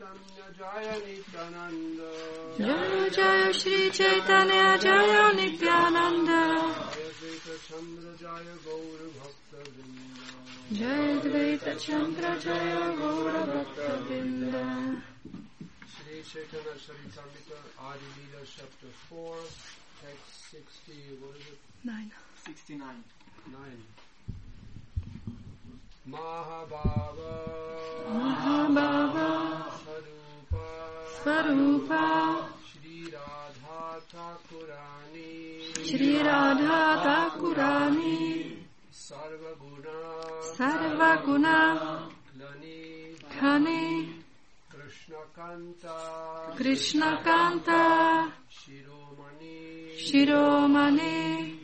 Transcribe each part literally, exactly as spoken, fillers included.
Chaitanya Jaya Nityananda Jaya Jaya Shri Chaitanya Jaya Nityananda Jaya Advaita Chandra Jaya Gaura Bhakta Vrinda Jaya Advaita Chandra Jaya Gaura Bhakta Vrinda. Shri Chaitanya Charitamrita Adi Leela chapter four text sixty, what is it? Nine. sixty-nine. Nine. Mahabhava Mahabhava Sarupa Swarupa Shri Radha Thakurani Shri Radha Thakurani Sarva Guna Sarva Guna Lani Khani Krishna Kanta Krishna Kanta Shiromani Shiromani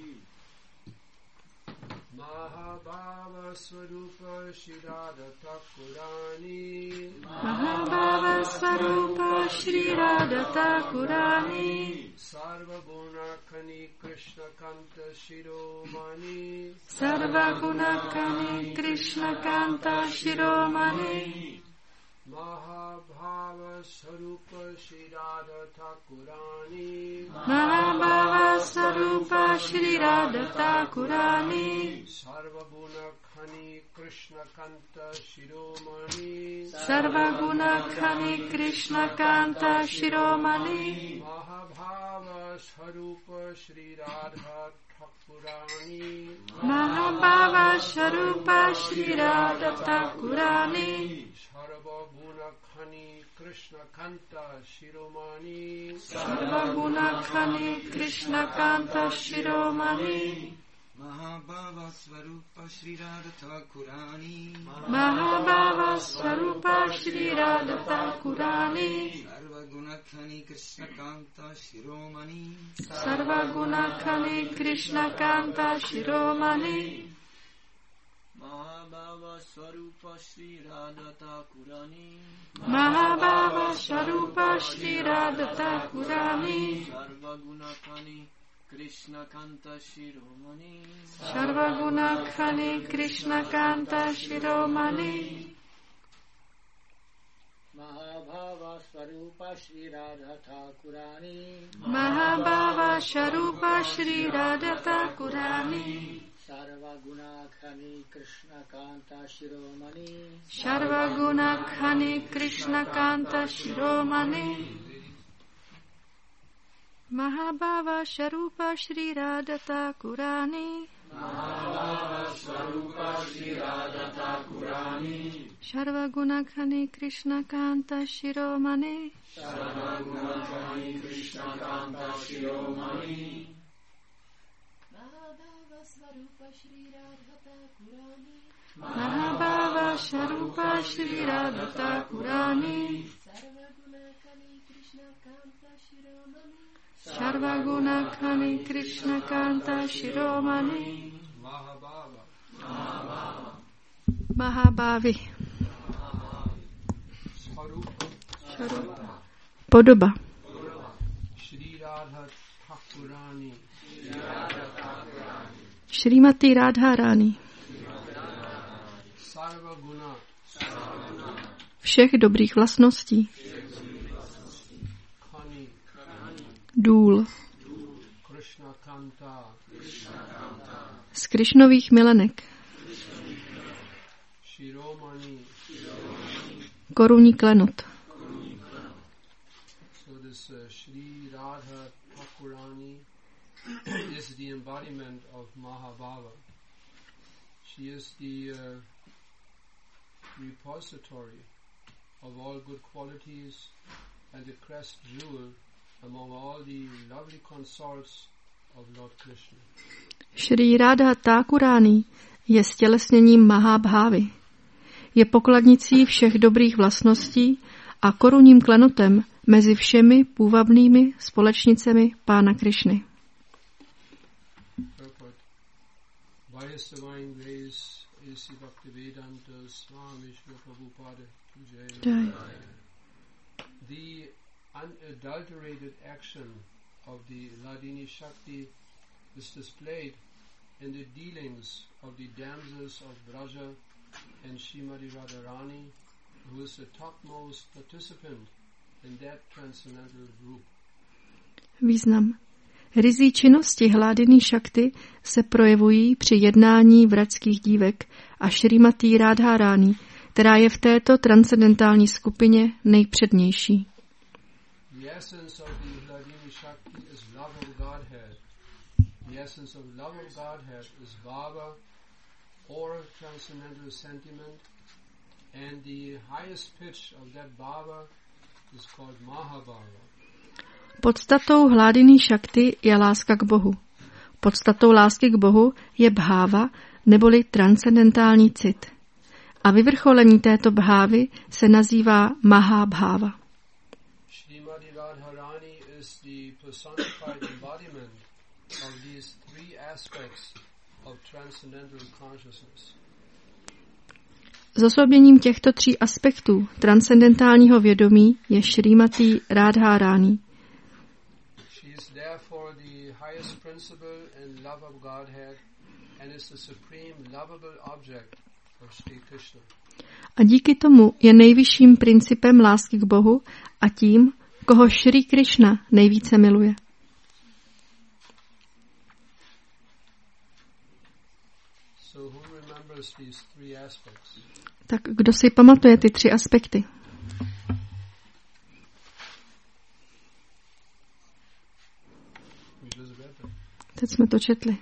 Mahabhava Swarupa Shri Radha Thakurani Mahabhava Swarupa Shri Radha Thakurani Sarva Guna Khani Krishna Kanta Shiromani Sarva Guna Khani Krishna Kanta Shiromani Mahabhava Sarupa Shri Radha Thakurani Mahabhava Swarupa Shri Radha Thakurani Sarva Guna Khani Krishna Kanta Shiromani Sarva Guna Khani Krishna Kanta Shiromani Mahabhava Sarupa Shri Radha Thakurani Mahabhava Swarupa Shri Radha Thakurani Sarva Guna Khani Krishna Kanta Shiromani Sarva Guna Khani Krishna Kanta Shiromani Mahabhava Swarupa Shri Radha Thakurani Mahabhava Swarupa Shri Radha Thakurani Sarva Guna Khani Krishna Kanta Shiromani Sarva Guna Khani Krishna Kanta Shiromani Mahabhava Swarupa Shri Radha Thakurani Mahabhava Swarupa Shri Radha Thakurani Sarva Guna Khani Krishna Kanta Shiromani Sarva Guna Khani Krishna Kanta Shiromani Mahabhava Swarupa Shri Radha Thakurani Mahabhava Swarupa Shri Radha Thakurani Sarva Guna Khani Krishna Kanta Shiromani Sarva Guna Khani Krishna Kanta Shiromani Mahabhava Swarupa Shri Radha Thakurani Mahabhava Swarupa Shri Radha Thakurani Sarva Guna Khani Krishna Kanta Shiromani Sarva Guna Khani Krishna Kanta Shiromani Mahabhava Swarupa Shri Radha Thakurani Mahabhava Swarupa Shri Radha Thakurani Sarva Guna Khani Krishna Kanta Shiromani Sarva Guna Khani Krishna Kanta Shiromani Mahabhava Mahabhavi Swarupa Swarupa Podoba Shri Radha Thakurani Shrimati Radharani Sarva Guna všech dobrých vlastností Khani důl Krishna Kanta z Krišnových milenek Shiromani. korunní klenot. So this uh, Shri Radha Thakurani is the embodiment of Mahabhava. She is the uh, repository of all good qualities and the crest jewel among all the lovely consorts of Lord Krishna. Shri Radha Thakurani je stělesněním Mahabhávy. Je pokladnicí všech dobrých vlastností a korunním klenotem mezi všemi půvabnými společnicemi Pána Krišny. Purport. By His divine grace, A C Bhaktivedanta Swami Shri Prabhupada Jai. The unadulterated action of the Ladini Shakti is displayed in the dealings of the damsels of Braja and Srimati Radharani who is the topmost participant in that transcendental group. Význam. Rizí činnosti Hládiny Šakty se projevují při jednání vračských dívek a Šrimati Radharani, která je v této transcendentální skupině nejpřednější. The essence of the Hladini Shakti is love of Godhead. The essence of love of Godhead is bhava or transcendental sentiment, and the highest pitch of that bhava is called Mahabhava. Podstatou Hládiny Šakty je láska k Bohu. Podstatou lásky k Bohu je bháva, neboli transcendentální cit. A vyvrcholení této bhávy se nazývá Mahabhava. Srimati Radharani is the personified embodiment of these three aspects of transcendental consciousness. Zosobněním těchto tří aspektů transcendentálního vědomí je Šrimati Radharani. She is therefore the highest principle in love of Godhead and is the supreme lovable object of Sri Krishna. A díky tomu je nejvyšším principem lásky k Bohu a tím, koho Šri Krishna nejvíce miluje. So who remembers these three aspects? Tak kdo si pamatuje ty tři aspekty? Teď jsme to četli.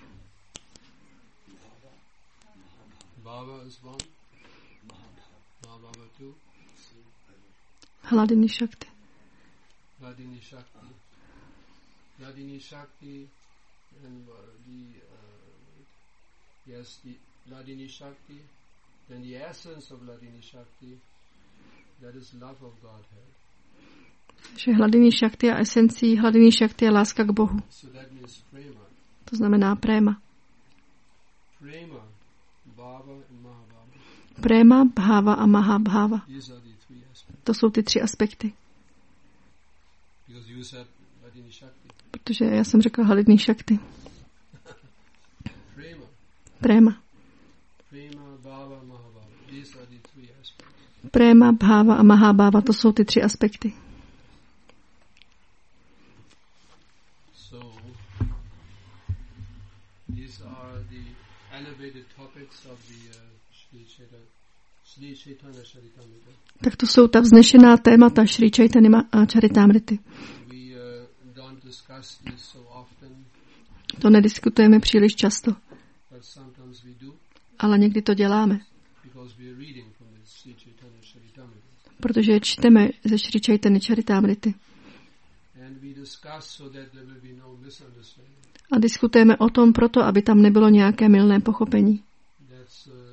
Bhava is one. Mahabhava two. Hladiny Šakty. Hladini Shakti. Hladini Shakti and uh, the uh, yes, the Hladini Shakti. Then the essence of Hladini Shakti, that is love of Godhead. Takže Hladiny Šakty a esencí Hladiny Šakty je láska k Bohu. So that means prema. To znamená préma. Prema, bhava and mahabhava. Préma, bháva a mahabháva. These are the three aspects. To jsou ty tři aspekty. Because you said Hladini Shakti. Protože já jsem řekla Hladiny Šakty. Prema. Préma. Prema, bhava, mahabhava. These are the three aspects. Préma, bháva a mahabháva, to jsou ty tři aspekty. So, these are the elevated topics of the uh, Sri Chaitanya, Sri Chaitanya Charitamrita. Tak to jsou ta vznešená témata Sri Chaitanya Charitamrity. We uh, don't discuss this so often, To nediskutujeme příliš často, but sometimes we do, ale někdy to děláme, because we are reading from the Sri Chaitanya Charitamrita. protože čteme ze Sri Chaitanya Charitamrity. And we discuss so that there will be no misunderstanding. A diskutujeme o tom proto, aby tam nebylo nějaké mylné pochopení. That's uh,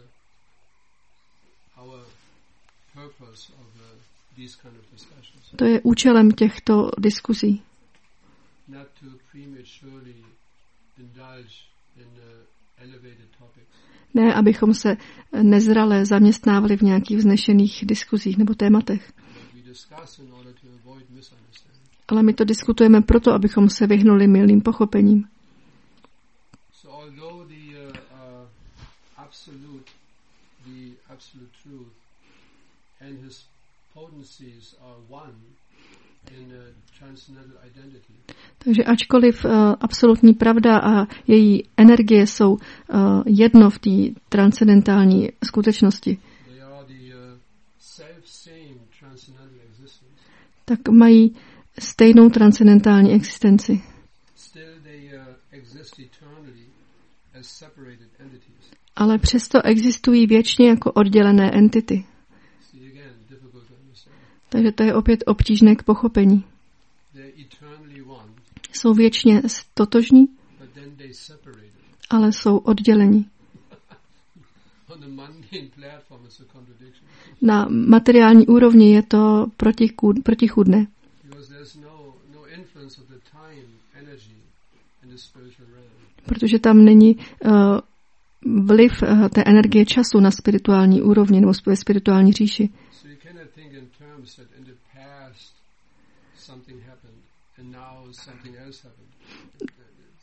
our purpose of uh, these kind of discussions. To je účelem těchto diskuzí. Not to prematurely indulge in uh, elevated topics. Ne, abychom se nezrale zaměstnávali v nějakých vznešených diskuzích nebo tématech. But we discuss in order to avoid misunderstanding. Ale my to diskutujeme proto, abychom se vyhnuli mylným pochopením. So although the uh, uh, absolute, the absolute truth and his potencies are one in uh, transcendental identity, Takže ačkoliv uh, absolutní pravda a její energie jsou uh, jedno v té transcendentální skutečnosti, they are the uh, self-same transcendental existence. tak mají stejnou transcendentální existenci. Still they uh, exist eternally as separated entities. Ale přesto existují věčně jako oddělené entity. See again, difficult to understand. Takže to je opět obtížné k pochopení. They're eternally one, Jsou věčně totožní, but then they separated. ale jsou oddělení. On the mundane platform, it's a contradiction. Na materiální úrovni je to protichůd- protichůdné, Because there's no, no influence of the time, energy in the spiritual realm. protože tam není uh, vliv uh, té energie času na spirituální úrovni nebo ve spirituální říši. So you cannot think in terms that in the past something happened and now something else happened. The, the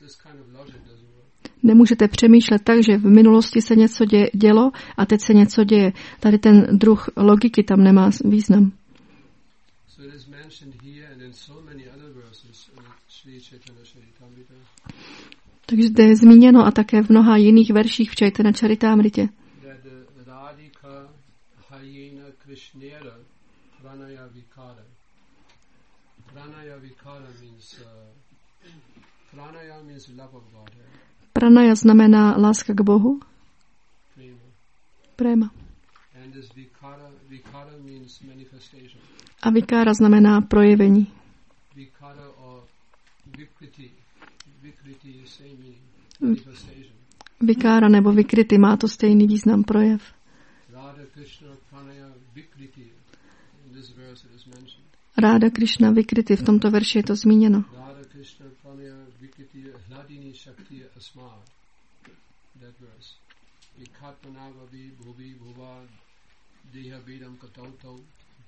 this kind of logic doesn't work. Nemůžete přemýšlet tak, že v minulosti se něco dě, dělo a teď se něco děje. Tady ten druh logiky tam nemá význam. So it is mentioned here and in so many other verses in Sri Chaitanya Charitamrita. Takže zde je zmíněno a také v mnoha jiných verších v Chaitanya Charitamritě. That the Radhika Hayena Krishnera Pranaya Vikara. Pranaya Vikara means uh, Pranaya means love of God. Pranaya znamená láska k Bohu. Prema. Prema. And this Vikara, Vikara means manifestation. A Vikára znamená projevení. Vikara or Vikriti. Vikriti is same meaning. Manifestation. Vikára nebo Vikriti má to stejný význam, projev. Radha Krishna Pranaya Vikriti. In this verse it is mentioned. Ráda Krishna Vikriti, v tomto verši je to zmíněno. Radha Krishna Pranaya Vikriti Hladini Shakti Asma. That verse. Vikatmanavavi Bhuvi Bhuva Deha Vedam Katauto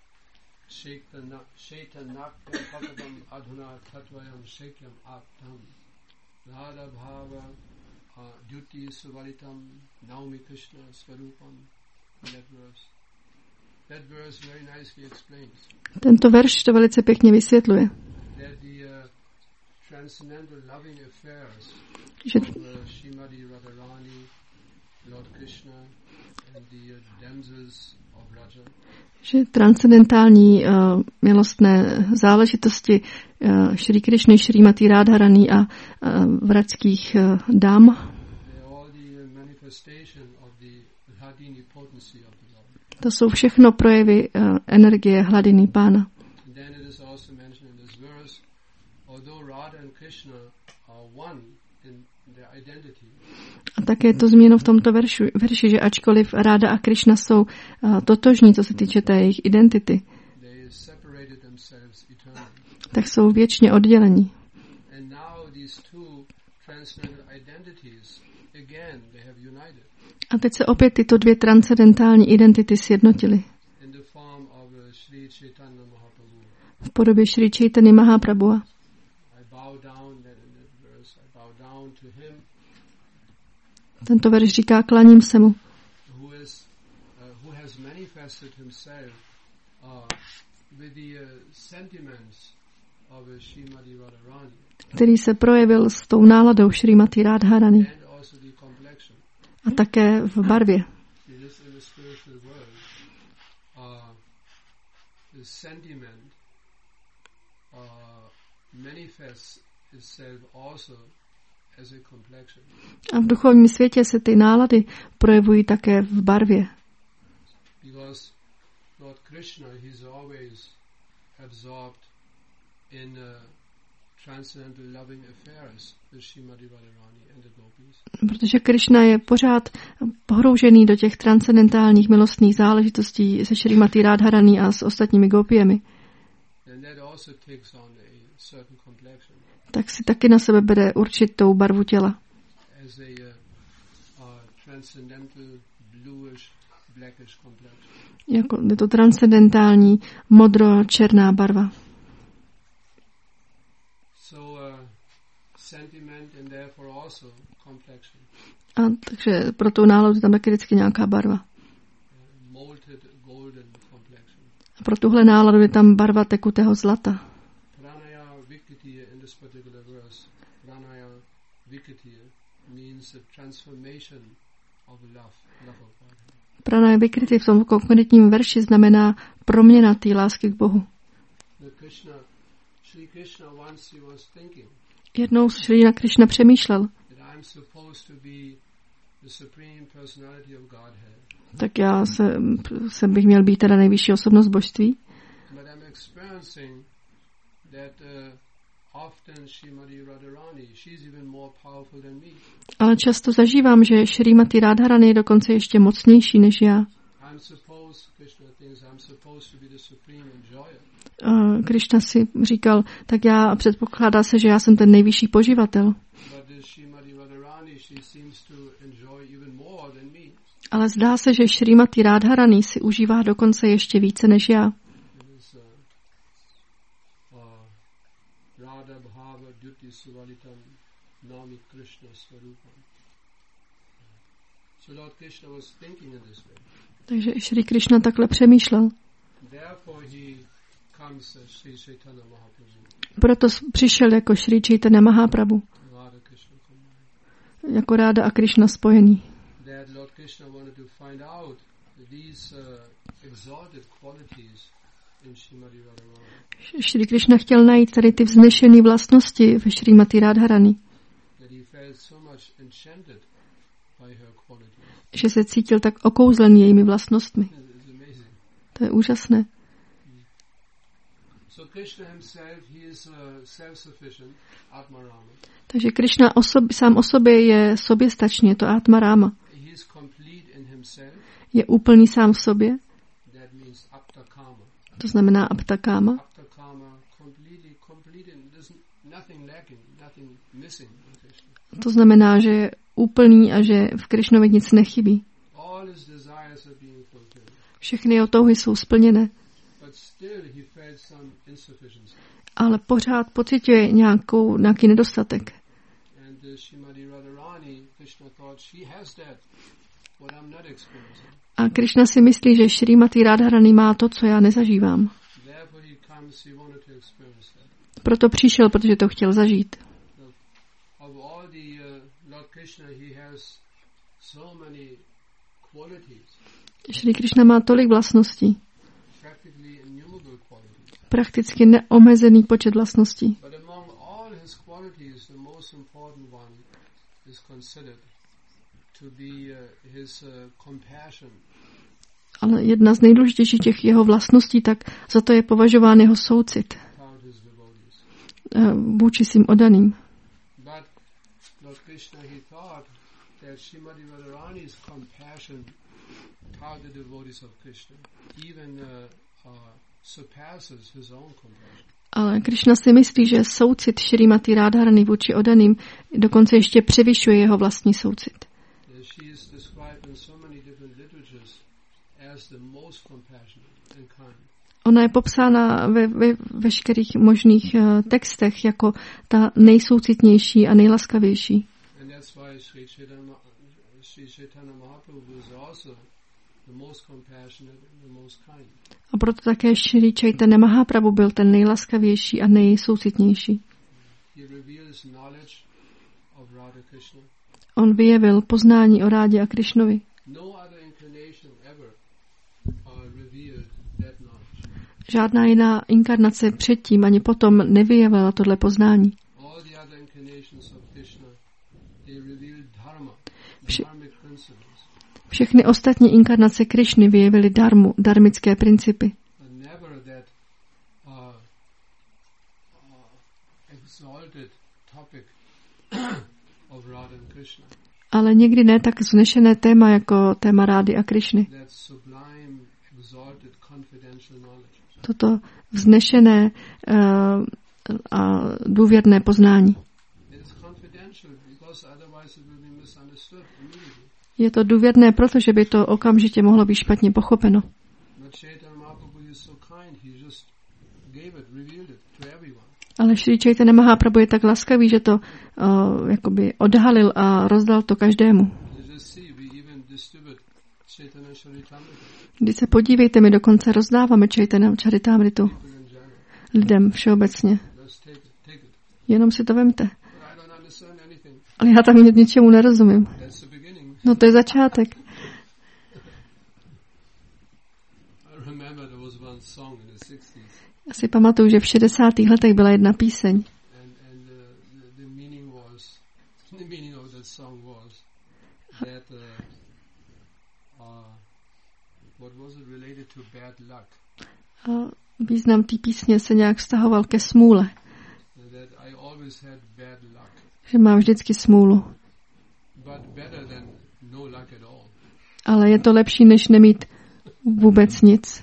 Shaitanak Pakadam Adhuna Tatvayam Shakyam Aptam Radha Bhava Duti Suvalitam Naumi Krishna Swarupam. That verse. That verse very nicely explains Tento verš to velice pěkně vysvětluje, that the uh, transcendental loving affairs že, of uh, Srimati Radharani, Lord Krishna, and the uh, damsels of Raja, že transcendentální uh, milostné záležitosti uh, Šrí Krišny, Šrímati Rádharaní a uh, vračských uh, dám, they are all the uh, manifestation of the Hladini potency of the Lord. to jsou všechno projevy uh, energie hladiny Pána. And then it is also mentioned in this verse, although Radha and Krishna are one in their identity, A také je to zmíněno v tomto veršu, verši, že ačkoliv Ráda a Krišna jsou uh, totožní, co se týče té jejich identity, they separated themselves eternally. tak jsou věčně oddělení. And now these two transcendental identities, again, they have united A teď se opět tyto dvě transcendentální identity sjednotily in the form of uh, Sri Chaitanya Mahaprabhu. v podobě Šrí Chaitanya Mahaprabhua. I bow down, that in that verse, I bow down to him Tento verš říká, klaním se mu, who is, uh, who has manifested himself uh, with the uh, sentiments of uh, Srimati Radharani který se projevil s tou náladou Šrímati Rádharani and also the complexion. a také v barvě. It is in the spiritual world, uh, the sentiment uh, manifests itself also as a complexion. A v duchovním světě se ty nálady projevují také v barvě. Because Lord Krishna, he's always absorbed in uh, transcendental loving affairs with Srimati Radharani and the gopis. Protože Krišna je pořád pohroužený do těch transcendentálních milostných záležitostí se Šrímati Rádharaní a s ostatními gopiemi, And that also takes on a certain complexion tak si taky na sebe bere určitou barvu těla. as a uh, uh, transcendental bluish, blackish complexion. Jako je to transcendentální modro-černá barva. So uh, sentiment and therefore also complexion. A takže pro tu náladu je tam taky vždycky nějaká barva. Uh, molted golden complexion. A pro tuhle náladu je tam barva tekutého zlata. Pranaya Vikritiya in this particular verse, Pranaya Vikritiya means the transformation of love, love of God. Pranaya Vikriti v tom konkrétním verši znamená proměna té lásky k Bohu. The Krishna, Sri Krishna once he was thinking Jednou Šrila Krišna přemýšlel, that I'm supposed to be the supreme personality of Godhead, tak já se, se bych měl být teda nejvyšší osobnost božství, but I'm experiencing that uh, often Srimati Radharani, she's even more powerful than me. ale často zažívám, že Šrímati Rádharani je dokonce ještě mocnější než já. I'm supposed, Krishna thinks I'm supposed to be the supreme enjoyer. A Krišna si říkal, tak já předpokládá se, že já jsem ten nejvyšší poživatel. But this Srimati Radharani, she seems to enjoy even more than me. Ale zdá se, že Šrímati Rádharani si užívá dokonce ještě více než já. It is uh, uh, Radha Bhava Duti Suvalitam Nami Krishna Swarupam. So Lord Krishna was thinking in this way. Takže Šri Krishna takhle přemýšlel. Therefore he comes as Sri Chaitanya Mahaprabhu. Proto přišel jako Šri Chaitanya Mahaprabhu. Radha Krishna combined. Jako Ráda a Krishna spojený. That Lord Krishna wanted to find out these uh, exalted qualities in Srimati Radharani. Šri Krishna chtěl najít tady ty vznešené vlastnosti ve Srimati Radharani. That he felt so much enchanted by her qualities. Že se cítil tak okouzlen jejími vlastnostmi. It's amazing. To je úžasné. So Krishna himself, he is uh, self-sufficient, Atmarama. Takže Krishna osob, sám o sobě je soběstačný, je to Atmarama. He is complete in himself. Je úplný sám v sobě, That means Aptakama. to znamená Aptakama. Aptakama, completely, complete, and there's nothing lacking, nothing missing in Krishna. To znamená, že je úplný a že v Krishnovi nic nechybí. All his desires are being fulfilled. Všechny jeho touhy jsou splněné, But still he felt some insufficiency. ale pořád pociťuje nějakou, nějaký nedostatek. And uh, Srimati Radharani, Krishna thought she has that, what I'm not experiencing. A Krishna si myslí, že Srimati Radharani má to, co já nezažívám. Therefore he comes, he wanted to experience that. Proto přišel, protože to chtěl zažít. Of all the uh, Lord Krishna, he has so many qualities, Šri Krishna má tolik vlastností, practically innumerable qualities. prakticky neomezený počet vlastností. But among all his qualities, the most important one is considered to be uh, his uh, compassion. Ale jedna z nejdůležitějších těch jeho vlastností, tak za to je považován jeho soucit Toward his devotees. eh, vůči svým odaným. But Lord Krishna, he thought that Srimati Radharani's compassion toward the devotees of Krishna even uh, uh, surpasses his own compassion. Ale Krishna si myslí, že soucit Šrimati Radharani vůči odaným dokonce ještě převyšuje jeho vlastní soucit. Uh, She is described in so many different literatures as the most compassionate and kind. Ona je popsána ve, ve veškerých možných uh, textech jako ta nejsoucitnější a nejlaskavější. And that's why Sri Chaitanya, Ma- Sri Chaitanya Mahaprabhu is also the most compassionate and the most kind. A proto také Šri Chaitanya Mahaprabhu byl ten nejlaskavější a nejsoucitnější. He reveals knowledge of Radha Krishna. On vyjevil poznání o Rádě a Krišnovi. No other incarnation ever uh, revealed that knowledge. Žádná jiná inkarnace předtím ani potom nevyjevila tohle poznání. All the other incarnations of Krishna, they reveal dharma, Vše- dharmic principles, Všechny ostatní inkarnace Krišny vyjevily dharmu, dharmické principy. but never that uh, uh, exalted topic of Radha and Krishna, Ale někdy ne tak vznešené téma jako téma Rády a Krišny. that sublime, exalted, confidential knowledge. Toto vznešené uh, a důvěrné poznání. It is confidential because otherwise it will be misunderstood immediately. Je to důvěrné, protože by to okamžitě mohlo být špatně pochopeno. But Chaitanya Mahaprabhu is so kind, he just gave it, revealed it to everyone. Ale Šri Chaitanya Mahaprabhu je tak laskavý, že to uh, jakoby odhalil a rozdal to každému. You just see, we even distribute Chaitanya Charitamrita, Když se podívejte, my dokonce rozdáváme Chaitanya Charitamritu people in general. lidem všeobecně. Just take it, take it. Jenom si to vemte. But I don't understand anything. Ale já tam ničemu nerozumím. That's the beginning. No to je začátek. I remember there was one song in the sixties, Já si pamatuju, že v šedesátých letech byla jedna píseň. and, and uh, the, the meaning was, the meaning of that song was that, uh, uh, what was it related to bad luck? A význam té písně se nějak vztahoval ke smůle. That I always had bad luck, Že mám vždycky smůlu. but better than no luck at all. Ale je to lepší, než nemít vůbec nic.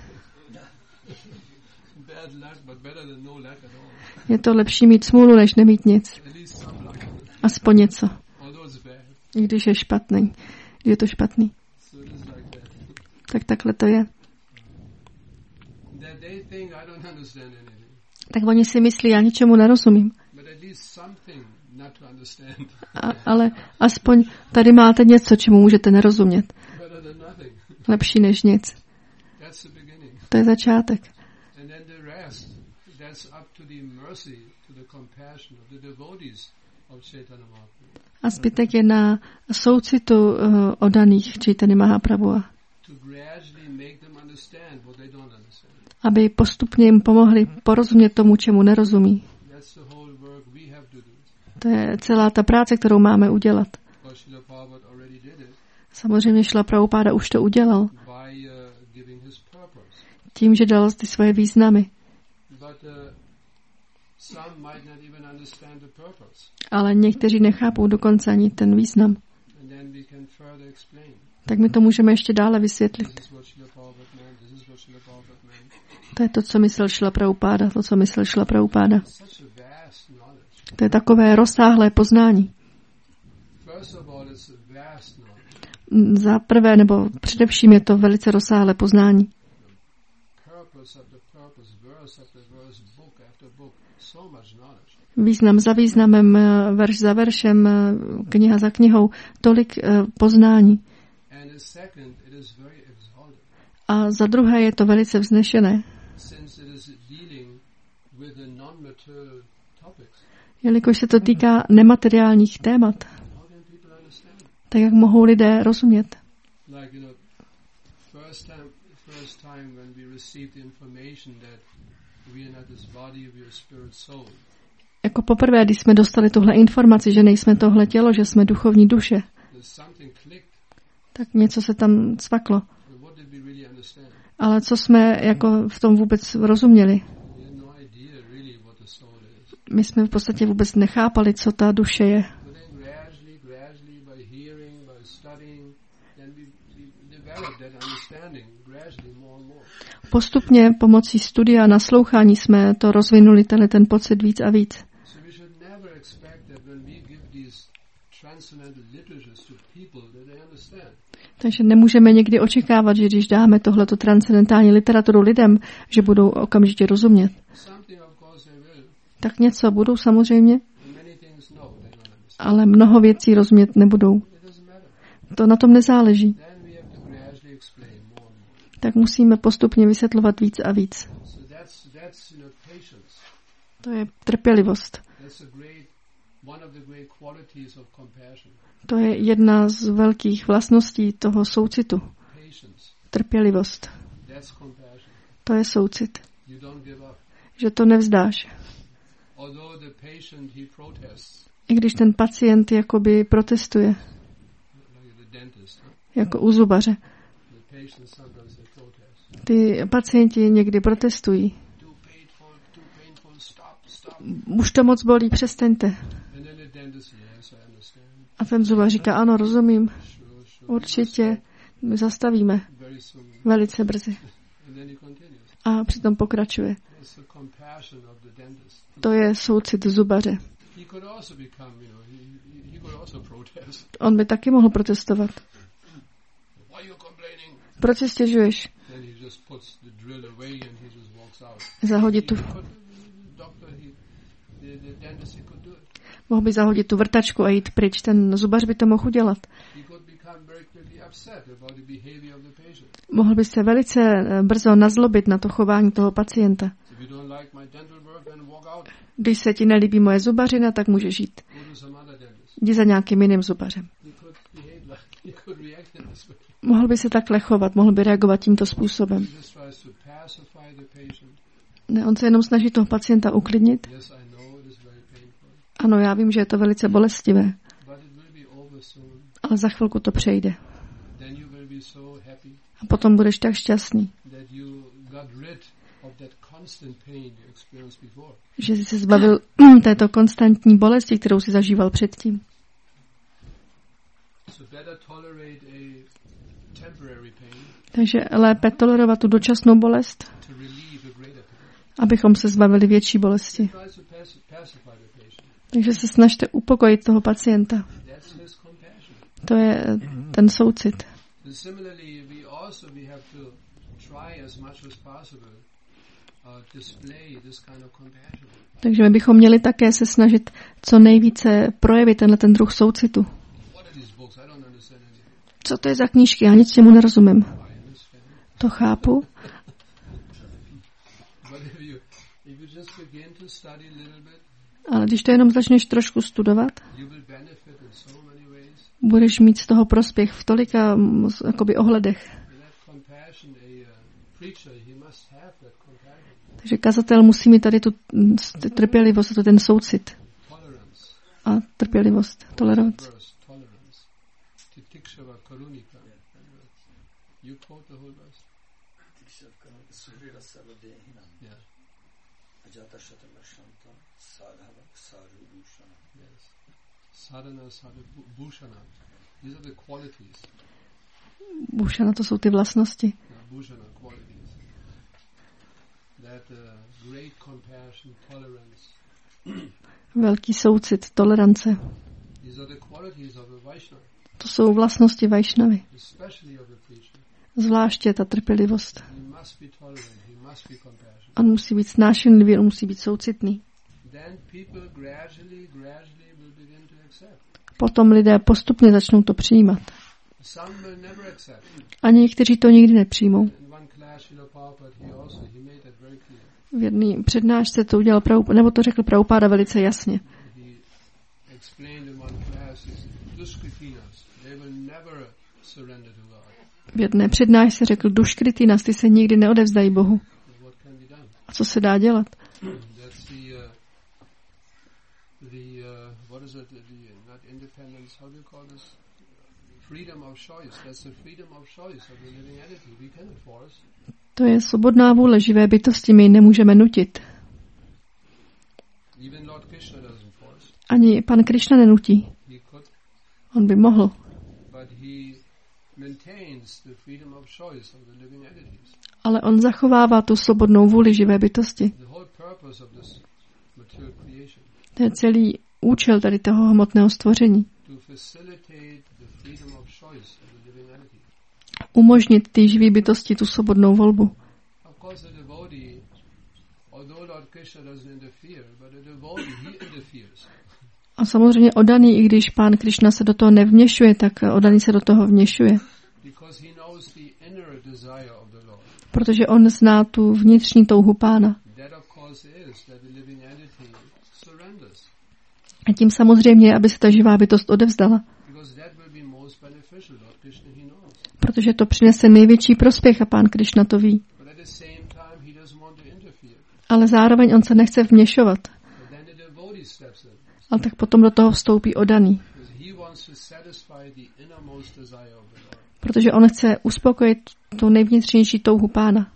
Bad luck, but better than no luck at all. Je to lepší mít smůlu, než nemít nic. At least some luck, Aspoň něco. although it's bad. I když je špatný. Když je to špatný. So it is like that. Tak takhle to je. That they think I don't understand anything, Tak oni si myslí, já ničemu nerozumím. but at least something not to understand. A, ale aspoň tady máte něco, čemu můžete nerozumět. Better than nothing. Lepší než nic. That's the beginning. To je začátek. And then the rest, that's up to the mercy, to the compassion of the devotees of Chaitanya Mahaprabhu. A zbytek je na soucitu uh, odaných Chaitanya Mahaprabhu. To gradually make them understand what they don't understand. Aby postupně jim pomohli porozumět tomu, čemu nerozumí. That's the whole work we have to do. To je celá ta práce, kterou máme udělat. Well, Srila Prabhupada already did it Samozřejmě Šrila Prabhupáda už to udělal. by uh, giving his purpose. Tím, že dal ty svoje významy. But uh, some might not even understand the purpose. Ale někteří nechápou dokonce ani ten význam. And then we can further explain. Tak my to můžeme ještě dále vysvětlit. This is what Srila Prabhupada meant. This is what Srila Prabhupada meant. To je to, co myslel Šrila Prabhupáda, to, co myslel Šrila Prabhupáda. Such a vast knowledge. To je takové rozsáhlé poznání. First of all, it's a vast knowledge. Za prvé, nebo především je to velice rozsáhlé poznání. Purpose after purpose, verse after verse, book after book, so much knowledge. Význam za významem, verš za veršem, kniha za knihou, tolik poznání. And the second, it is very exalted. A za druhé je to velice vznešené, Since it is dealing with the non-material topics, jelikož se to týká nemateriálních témat. how can people understand? Tak jak mohou lidé rozumět? Like, you know, first time, first time when we received the information that we are not this body, we are spirit soul. Jako poprvé, když jsme dostali tuhle informaci, že nejsme tohle tělo, že jsme duchovní duše, There's something clicked, tak něco se tam cvaklo. but what did we really understand? Ale co jsme jako v tom vůbec rozuměli? We had no idea really what the soul is. My jsme v podstatě vůbec nechápali, co ta duše je. But then gradually, gradually, by hearing, by studying, then we, we developed that understanding gradually more and more. Postupně pomocí studia a naslouchání jsme to rozvinuli, tenhle ten pocit víc a víc. So we should never expect that when we give these transcendental literatures to people that they understand. Takže nemůžeme někdy očekávat, že když dáme tohleto transcendentální literaturu lidem, že budou okamžitě rozumět. Something, of course, they will. Tak něco budou samozřejmě, And many things, no, they don't understand. ale mnoho věcí rozumět nebudou. It doesn't matter. To na tom nezáleží. Then we have to gradually explain more and more. Tak musíme postupně vysvětlovat víc a víc. So that's, that's, you know, patience. To je trpělivost. That's a great, one of the great qualities of compassion. To je jedna z velkých vlastností toho soucitu. Patience. Trpělivost. That's compassion. To je soucit. You don't give up. Že to nevzdáš. Although the patient, he protests, I když ten pacient jakoby protestuje, like the dentist, huh? jako u zubaře. The patients sometimes they protest. Ty pacienti někdy protestují. Too painful, too painful, stop, stop. Už to moc bolí, přestaňte. And then the dentist, yes, I understand. A ten zubař říká, ano, rozumím, Sure, sure. určitě, my zastavíme Very soon. velice brzy. And then he continues. A přitom pokračuje. It's the compassion of the dentist. To je soucit zubaře. He could also become, you know, he, he, he could also protest. On by taky mohl protestovat. Why are you complaining? Proč si stěžuješ? Then he just puts the drill away and he just walks out. Zahodit tu, He could, doctor, he, the, the dentist, he could do it. mohl by zahodit tu vrtačku a jít pryč. Ten zubař by to mohl udělat. He could become very quickly upset about the behavior of the patient. Mohl by se velice eh, brzo nazlobit na to chování toho pacienta. If you don't like my dental work, then walk out. Když se ti nelíbí moje zubařina, tak můžeš jít. Go to some other dentist. Jdi za nějakým jiným zubařem. He could behave like, he could react in this way. Mohl by se takhle chovat, mohl by reagovat tímto způsobem. He just tries to pacify the patient. Ne, on se jenom snaží toho pacienta uklidnit. Yes, I know it is very painful, Ano, já vím, že je to velice bolestivé, but it will be over soon. ale za chvilku to přejde. Then you will be so happy A potom budeš tak šťastný, that you got rid of that constant pain you experienced before. že jsi se zbavil této konstantní bolesti, kterou jsi zažíval předtím. So better tolerate a temporary pain Takže lépe tolerovat tu dočasnou bolest, to relieve a greater pain. abychom se zbavili větší bolesti. Try to paci- pacify the patient. Takže se snažte upokojit toho pacienta. That's his compassion. To je ten soucit. And similarly, we also we have to try as much as possible Takže my bychom měli také se snažit co nejvíce projevit tenhle ten druh soucitu. Co to je za knížky? Já nic těmu nerozumím. To chápu. Ale když to jenom začneš trošku studovat, budeš mít z toho prospěch v tolika jakoby ohledech. Takže kazatel musí mít tady tu trpělivost, to ten soucit. A trpělivost, tolerance. Bhushana, to jsou ty vlastnosti. Velký soucit, tolerance. To jsou vlastnosti Vajšnavy. Zvláště ta trpělivost. On musí být snášenlivý, on musí být soucitný. Potom lidé postupně začnou to přijímat. A někteří to nikdy nepřijmou. V jedné přednášce to udělal Prabhupada, nebo to řekl Prabhupada velice jasně. V jedné přednášce řekl, duškritinas, ty se nikdy neodevzdají Bohu. A co se dá dělat? To je svobodná vůle živé bytosti, my ji nemůžeme nutit. Ani pan Krishna nenutí. On by mohl. Ale on zachovává tu svobodnou vůli živé bytosti. To je celý účel tady toho hmotného stvoření. Umožnit té živé bytosti tu svobodnou volbu. A samozřejmě odaný, i když pán Krishna se do toho nevměšuje, tak odaný se do toho vměšuje. Protože on zná tu vnitřní touhu pána. A tím samozřejmě, aby se ta živá bytost odevzdala. Protože to přinese největší prospěch a pán Krishna to ví. Ale zároveň on se nechce vměšovat. Ale tak potom do toho vstoupí odaný. Protože on chce uspokojit tu nejvnitřnější touhu pána.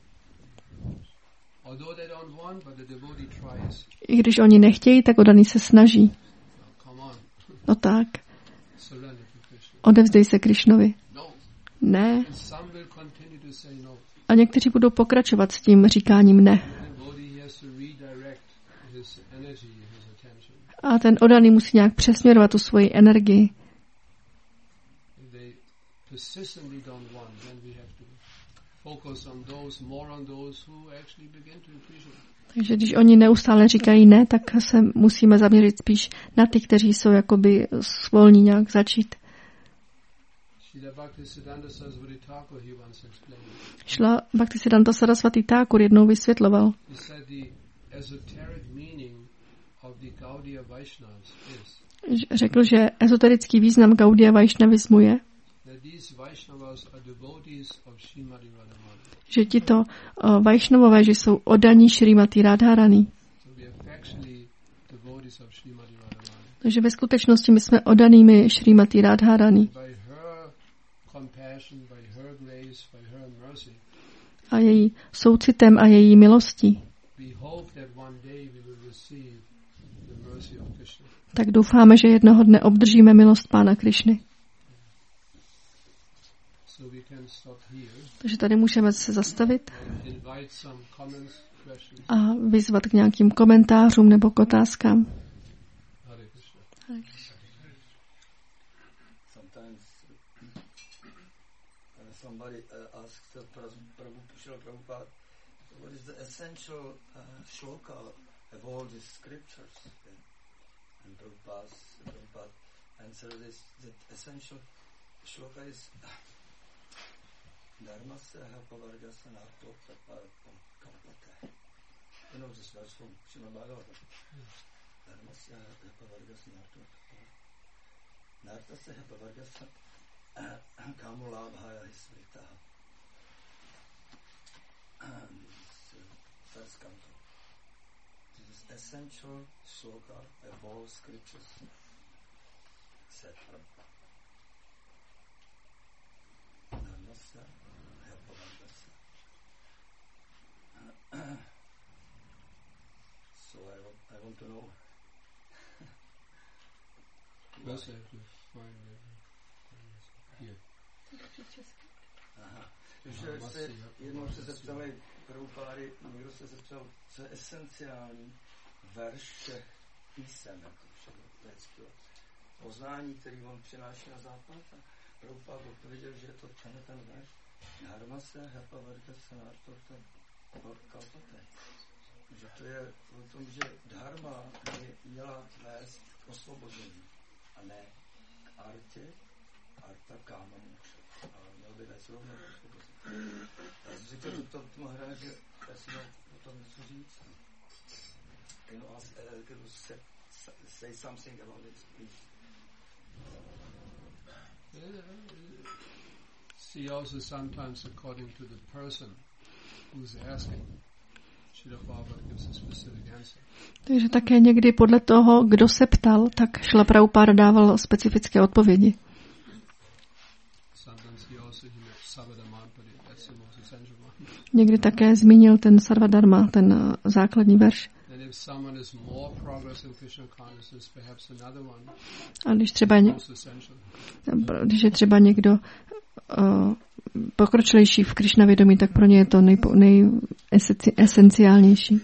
I když oni nechtějí, tak odaný se snaží. No tak. Odevzdej se Krišnovi. Ne. A někteří budou pokračovat s tím říkáním ne. A ten odaný musí nějak přesměrovat tu svoji energii. Takže když oni neustále říkají ne, tak se musíme zaměřit spíš na ty, kteří jsou jakoby svolní nějak začít. Šla Bhaktisiddhanta Sarasvati Thakur jednou vysvětloval, řekl, že ezoterický význam Gaudiya Vaishnavismu je, že tito uh, Vaishnavové, že jsou oddaní Šrimati Radharani. Takže ve skutečnosti my jsme oddanými Šrimati Radharani. A její soucitem a její milostí. Tak doufáme, že jednoho dne obdržíme milost Pána Krišny. Takže tady můžeme se zastavit a vyzvat k nějakým komentářům nebo k otázkám. what is the essential uh, shloka of all these scriptures? Okay? And Prabhupada's Prabhupada answer this, that essential shloka is Dharmasya hapavargasya nartokta parapam kalpate. You know this verse from Srimad Bhagavatam. Dharmasya hapavargasya nartokta parapam. Nartasya hapavargasya kamulabhaya hismritaha. First canto. This is essential shloka of all scriptures, said Prabhupada. Dharmasya hapavargasya. So I want, I want to know. First I have to find it here. Aha. Že se jednou se zeptali Prabhupády, někdo se zeptal, co je esenciální verš všech písem, jako všeho vědeckého poznání, který on přináší na západ. A Prabhupád odpověděl, že je to čemu ten verš. Dharmasya hapavargasya nartokta kalpate. Že to je o tom, že dharma by měla vést k osvobození a ne k artě, arta káma moksha. Ale měl by vést rovnou k osvobození. Já jsem říkal, že to Maharaj, že já si mám o tom něco říct. Can you ask, uh, can you say, say something about it, please? See also sometimes according to the person who's asking. Takže také někdy podle toho, kdo se ptal, tak Šrila Prabhupáda dával specifické odpovědi. Někdy také zmínil ten Sarvadharma, ten základní verš. A když třeba, když je třeba někdo uh, pokročilejší v Krišna vědomí, tak pro ně je to nejpo, nejesenciálnější.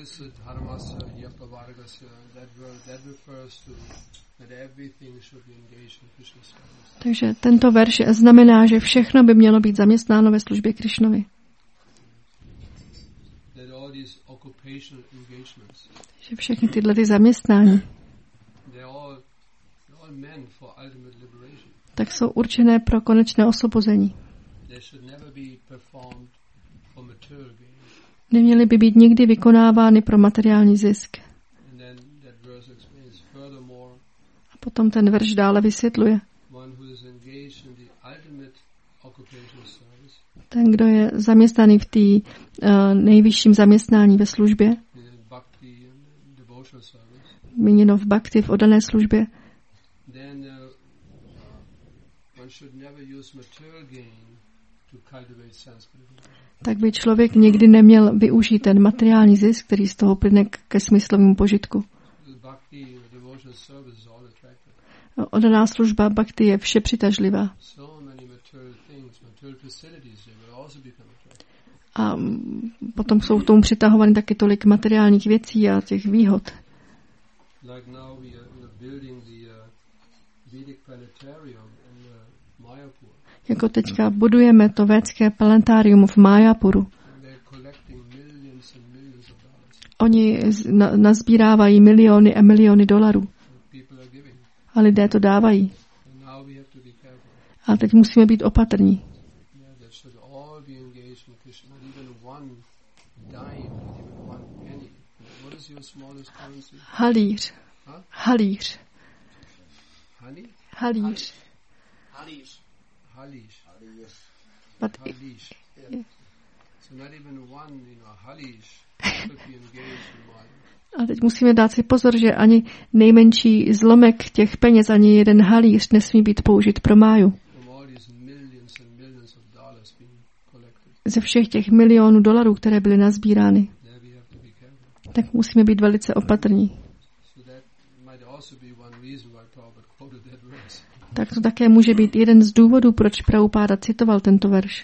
Takže tento verš znamená, že všechno by mělo být zaměstnáno ve službě Krišnovi. Že všechny tyhle ty zaměstnání tak jsou určené pro konečné osvobození. Neměly by být nikdy vykonávány pro materiální zisk. A potom ten verš dále vysvětluje. Ten, kdo je zaměstnaný v té uh, nejvyšším zaměstnání ve službě, míněno v bhakti, v oddané službě, tak by člověk nikdy neměl využít ten materiální zisk, který z toho plyne ke smyslovému požitku. Oddaná služba bhakti je vše přitažlivá. A potom jsou k tomu přitahovány taky tolik materiálních věcí a těch výhod. Jako teďka budujeme to védské planetárium v Mayapuru. Oni nazbírávají miliony a miliony dolarů. A lidé to dávají. A teď musíme být opatrní. Halíř. Halíř. Halíř. Halíř. Halíř. But Halíř. So not even one, you know, halíř could be engaged in one. A teď musíme dát si pozor, že ani nejmenší zlomek těch peněz, ani jeden halíř nesmí být použit pro máju. Ze všech těch milionů dolarů, které byly nazbírány, tak musíme být velice opatrní. Tak to také může být jeden z důvodů, proč Prabhupáda citoval tento verš.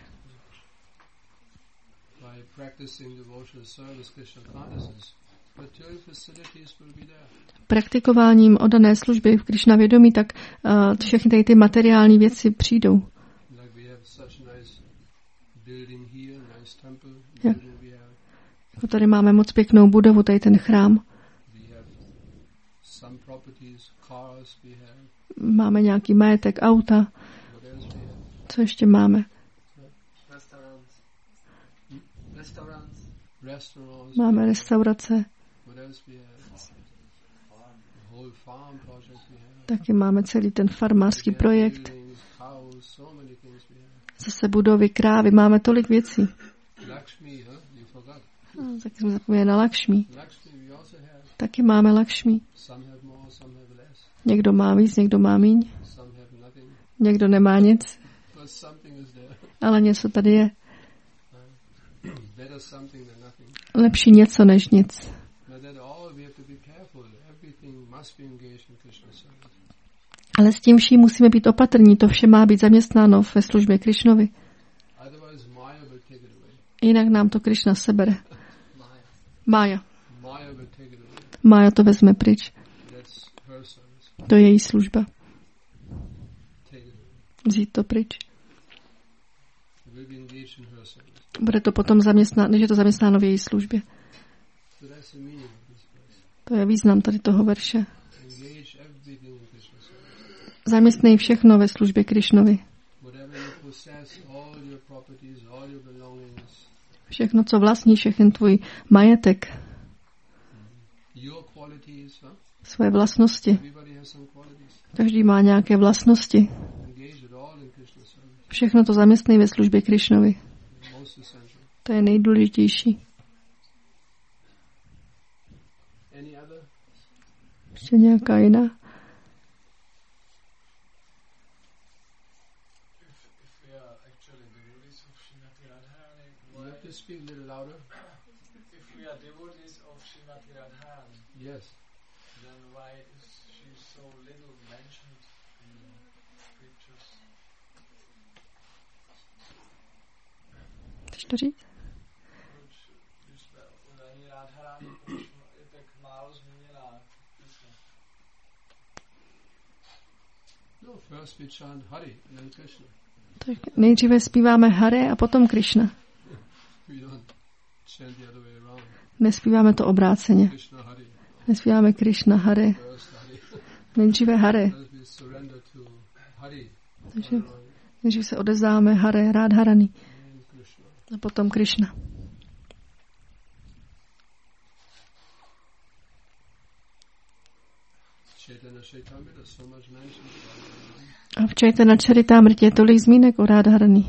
Praktikováním oddané služby v Krišna vědomí, tak uh, všechny tady ty materiální věci přijdou. building here, nice temple Jak? building we have. Jako tady máme moc pěknou budovu, tady ten chrám. We have some properties, cars we have. Máme nějaký majetek, auta. What else we have? Co ještě máme? Restaurants. Restaurants. Restaurants. Máme restaurace. What else we have? The whole farm project we have. Taky máme celý ten farmářský Again, projekt. buildings, cows, so many things we have. Zase budovy, krávy, máme tolik věcí. Lakshmi, huh? You forgot. No, tak jsme zapomněli na Lakšmí. Lakshmi we also have. Taky máme Lakšmí. Some have more, some have less. Někdo má víc, někdo má míň. Some have nothing. Někdo nemá nic, But something is there. ale něco tady je. Better something than nothing. Lepší něco než nic. But that all we have to be careful. Everything must be engaged in Krishna service. Ale s tím vším musíme být opatrní. To vše má být zaměstnáno ve službě Krišnovi. Otherwise, Maya will take it away. Jinak nám to Krišna sebere. Mája. Maya will take it away. Mája to vezme pryč. That's her service. To je její služba. Take it away. Vzít to pryč. Will be engaged in her service. Bude to potom zaměstnáno, než je to zaměstnáno v její službě. So that's the meaning of this verse. To je význam tady toho verše. Engage everything in Krishna service. Zaměstnej všechno ve službě Krišnovi. Whatever you possess, all your properties, all your belongings, Všechno, co vlastní, všechny tvůj majetek, your qualities, huh? své vlastnosti. Everybody has some qualities. Každý má nějaké vlastnosti. Engage it all in Krishna service. Všechno to zaměstnej ve službě Krišnovi. Most essential. To je nejdůležitější. Any other? Ještě nějaká jiná? If, if we are actually devotees of Srimati Radharani, You why, have to speak a little louder. if we are devotees of Srimati Radharani, Yes. then why is she so little mentioned in the scriptures? Chceš to říct? Proč, když jsme u Rani Radharani, proč je tak málo zmíněná písně? No, first we chant Hari and then Krishna. Tak nejdříve zpíváme Hare a potom Krišna. We don't chant the other way around. Nespíváme to obráceně. Krishna Hari. Nespíváme Krišna Hare. First Hari. Nejdříve Hare. First we surrender to Hari. Takže Radharani nejdříve se odezdáme Hare, Radharani. and Krishna. A potom Krišna. Chaitanya Chaitamrita, so much mentioned. A v Chaitanya Charitamrtě je tolik zmínek o Radharani.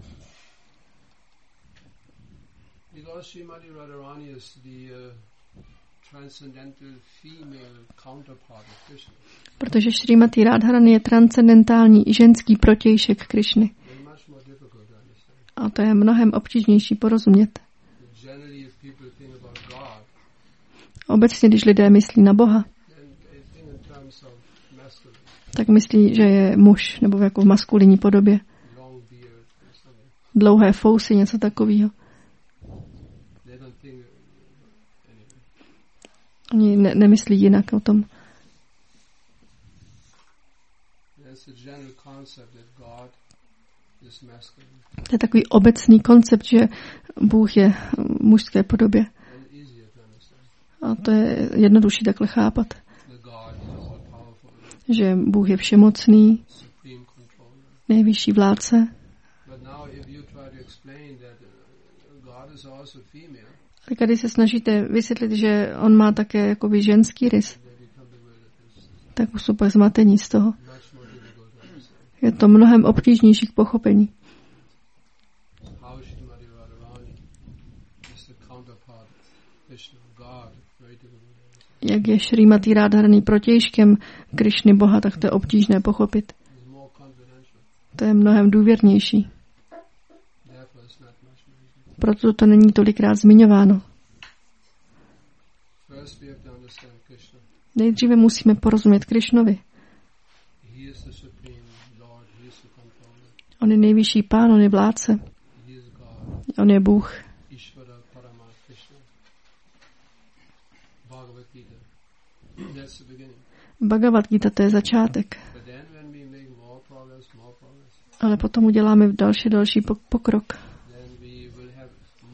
Because Srimati Radharani is the uh, transcendental female counterpart of Krishna. Protože Šrimati Radharani je transcendentální ženský protějšek Krišny. It's much more difficult to understand. A to je mnohem obtížnější porozumět. Generally, if people think about God, Obecně, když lidé myslí na Boha, then they think in terms of masculine, tak myslí, že je muž, nebo jako v maskulinní podobě. long beard, or something. Dlouhé fousy, něco takového. They don't think uh, anyway. Oni ne- nemyslí jinak o tom. There's a general concept that God is masculine To je takový obecný koncept, že Bůh je v mužské podobě. and easier to understand. A to je jednodušší takhle chápat. The God is all powerful, Že Bůh je všemocný, supreme controller. nejvyšší vládce. But now, if you try to explain that uh, God is also female, A když se snažíte vysvětlit, že on má také jakoby ženský rys, they become bewildered. It's tak už jsou pak zmatení z toho. much more difficult to understand. Je to mnohem obtížnější k pochopení. How Srimati Radharani is the counterpart of Krishna, God, very difficult to understand. Jak je Šrimati Radharani protějškem Krišny Boha, tak to je obtížné pochopit. It's more confidential. To je mnohem důvěrnější. Therefore, it's not much mentioned. Proto to není tolikrát zmiňováno. First, we have to understand Krishna. Nejdříve musíme porozumět Krišnovi. He is the supreme Lord. He is the controller. On je nejvyšší pán, on je vládce. He is God. On je Bůh. Ishvara Parama Krishna. Bhagavad Gita. That's the beginning. Bhagavad Gita, to je začátek. But then when we make more progress, more progress, Ale potom uděláme další další pok- pokrok. then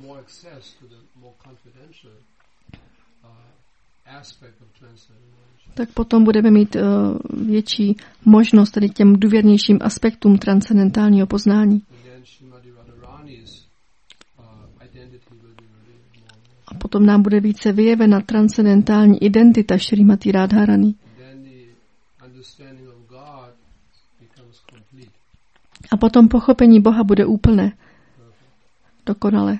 more access to the more confidential uh, aspect of transcendental knowledge. Tak potom budeme mít uh, větší možnost tedy těm důvěrnějším aspektům transcendentálního poznání. And then Srimati Radharani's uh, identity will be revealed more and more. A potom nám bude více vyjevena transcendentální identita Šrimati Radharani. Then the understanding of God becomes complete. A potom pochopení Boha bude úplné, dokonale.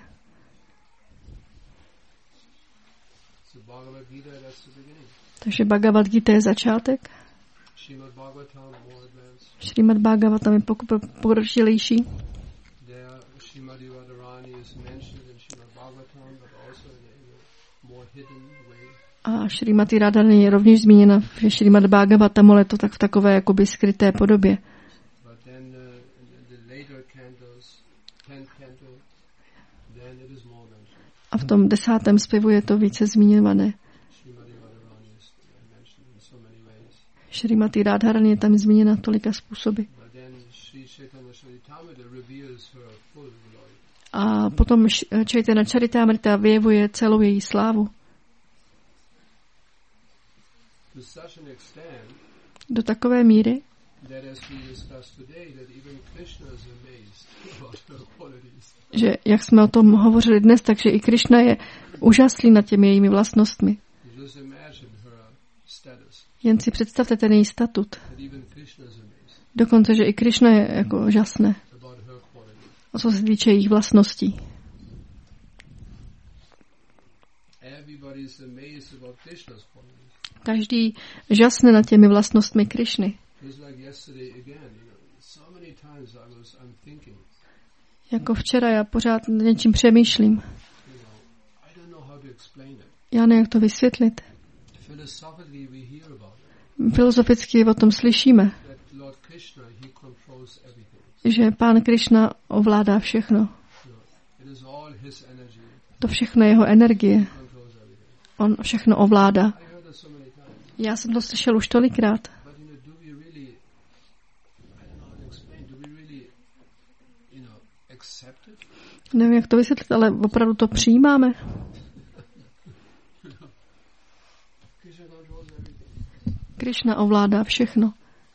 So Bhagavad Gita, that's the beginning. Takže Bhagavad Gita je začátek. Srimad Bhagavatam, more advanced. Srimad Bhagavatam je pok- pokročilejší. There, Srimati Radharani is mentioned in Srimad Bhagavatam, but also in a, in a more hidden way. A Šrimati Radharani je rovněž zmíněna v Srimad Bhagavatamu, ale to tak v takové jakoby skryté podobě. But then uh, in the later cantos, tenth canto, then it is more mentioned. A v tom desátém zpěvu je to více zmiňované. Srimati Radharani is mentioned in so many ways. Šrimati Radharani je tam zmíněna tolika způsoby. But then Sri Chaitanya Charitamrita reveals her full glory. A potom Chaitanya Charitamrita vyjevuje celou její slávu. To such an extent Do takové míry, that as we discussed today, that even Krishna is amazed about her qualities. že jak jsme o tom hovořili dnes, takže i Krišna je úžaslý nad těmi jejími vlastnostmi. You just imagine her status, Jen si představte ten její statut. that even Krishna is amazed Dokonce, že i Krišna je jako žasné, about her qualities. o co se týče jejich vlastností. Everybody is amazed about Krishna's qualities. Každý žasne nad těmi vlastnostmi Krišny. Just like yesterday again, you know, so many times I was, I'm thinking, Jako včera já pořád nad něčím přemýšlím. you know, I don't know how to explain it. Já nevím, jak to vysvětlit. Philosophically, we hear about it. Filozoficky o tom slyšíme, That Lord Krishna, he controls everything. že pán Krišna ovládá všechno. You know, it is all his energy. To všechno je jeho energie. He controls everything. On všechno ovládá. I heard that so many times. Já jsem to slyšel už tolikrát. But you know, do we really, I don't know how to explain, do we really, you know, accept it? Nevím, jak to vysvětlit, ale opravdu to přijímáme. Krishna controls everything. Krišna ovládá všechno.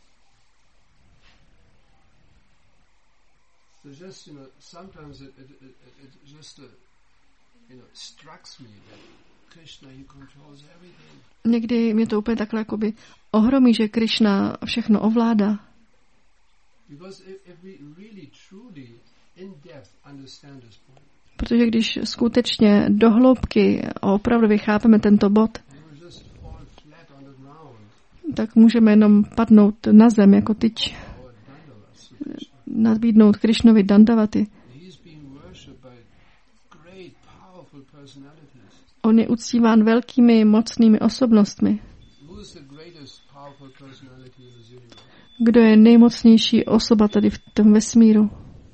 So just, you know, sometimes it, it, it, it just, uh, you know, strikes me that Krishna, he controls everything. Někdy mě to úplně takhle jakoby ohromí, že Krišna všechno ovládá. Because if, if we really, truly, in depth understand this point, Protože když skutečně do hloubky a opravdu vychápeme tento bod, we will just fall flat on the ground. tak můžeme jenom padnout na zem jako tyč, Our Dandavas to Krishna. nabídnout Krišnovi Dandavaty. He's being worshipped by great, powerful personalities. On je uctíván velkými mocnými osobnostmi. Who is the greatest powerful personality in this universe? Kdo je nejmocnější osoba tady v tom vesmíru?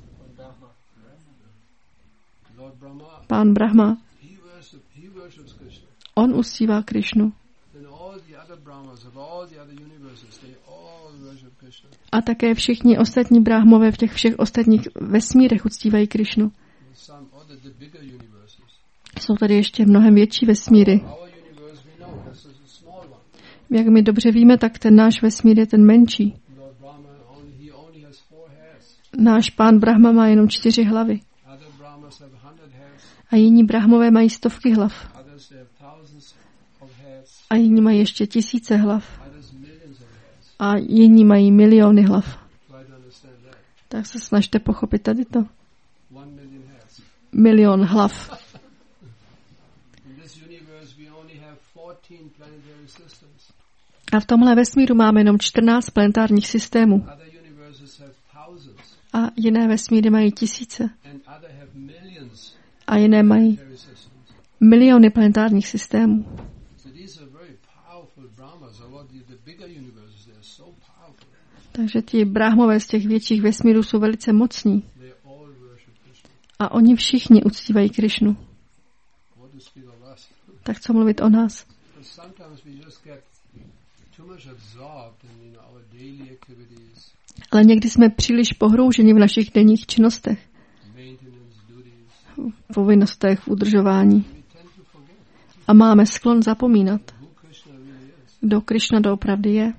Lord Brahma. Pán Brahma. He worship, he worships Krishna. On uctívá Krišnu. And all the other Brahmas of all the other universes, they all worship Krishna. A také všichni ostatní bráhmové v těch všech ostatních vesmírech uctívají Krišnu. And some other, the bigger universes. Jsou tady ještě mnohem větší vesmíry. Our universe, we know, this is a small one. Jak my dobře víme, tak ten náš vesmír je ten menší. Lord Brahma, only, he only has four heads. Náš pán Brahma má jenom čtyři hlavy. Other Brahmas have hundred heads. A jiní brahmové mají stovky hlav. Others they have thousands of heads. A jiní mají ještě tisíce hlav. Others millions of heads. A jiní mají miliony hlav. Try to understand that. Tak se snažte pochopit tady to. One million heads. Milion hlav. In this universe, we only have fourteen planetary systems. A v tomhle vesmíru máme jenom čtrnáct planetárních systémů. Other universes have thousands, A jiné vesmíry mají tisíce. and other have millions A jiné mají planetary systems. miliony planetárních systémů. So these are very powerful Brahmas. Or what the, the bigger universes, they are so powerful. Takže ti bráhmové z těch větších vesmírů jsou velice mocní. They all worship Krishna. A oni všichni uctívají Krišnu. What to speak of us? Tak co mluvit o nás? Because sometimes we just get too much absorbed in, you know, our daily activities, Ale někdy jsme příliš pohrouženi v našich denních činnostech. maintenance duties, v povinnostech, v udržování. A máme sklon zapomínat, kdo Krishna doopravdy je.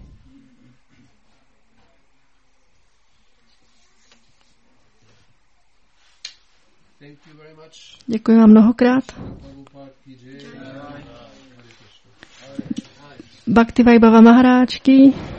Děkuji vám mnohokrát. Bhakti Vaibhava Maharáč ki